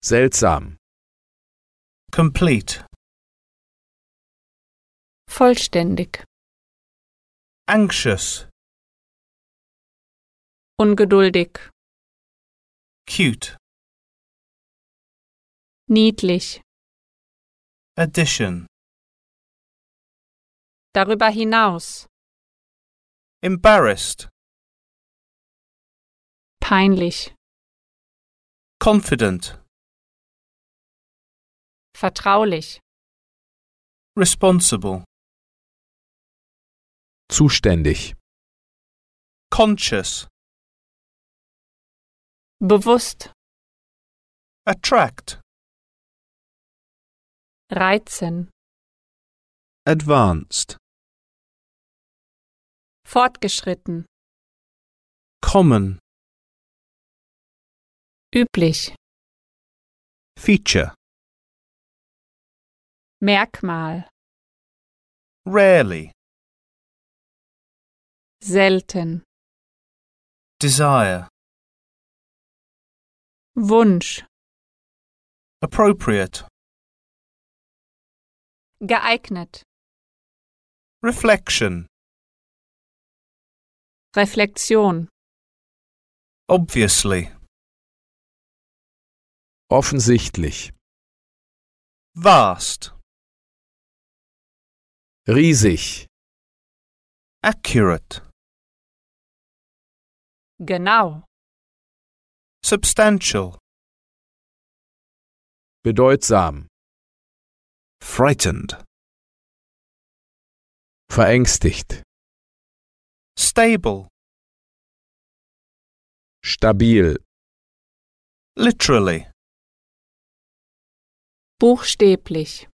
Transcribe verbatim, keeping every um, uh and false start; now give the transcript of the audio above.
Seltsam. Complete. Vollständig. Anxious. Ungeduldig. Cute. Niedlich. Addition. Darüber hinaus. Embarrassed. Peinlich. Confident. Vertraulich. Responsible. Zuständig. Conscious. Bewusst. Attract. Reizen. Advanced. Fortgeschritten. Common. Üblich. Feature. Merkmal. Rarely. Selten. Desire. Wunsch. Appropriate. Geeignet. Reflection. Reflexion. Obviously. Offensichtlich. Vast. Riesig. Accurate. Genau. Substantial. Bedeutsam. Frightened. Verängstigt. Stable. Stabil. Literally. Buchstäblich.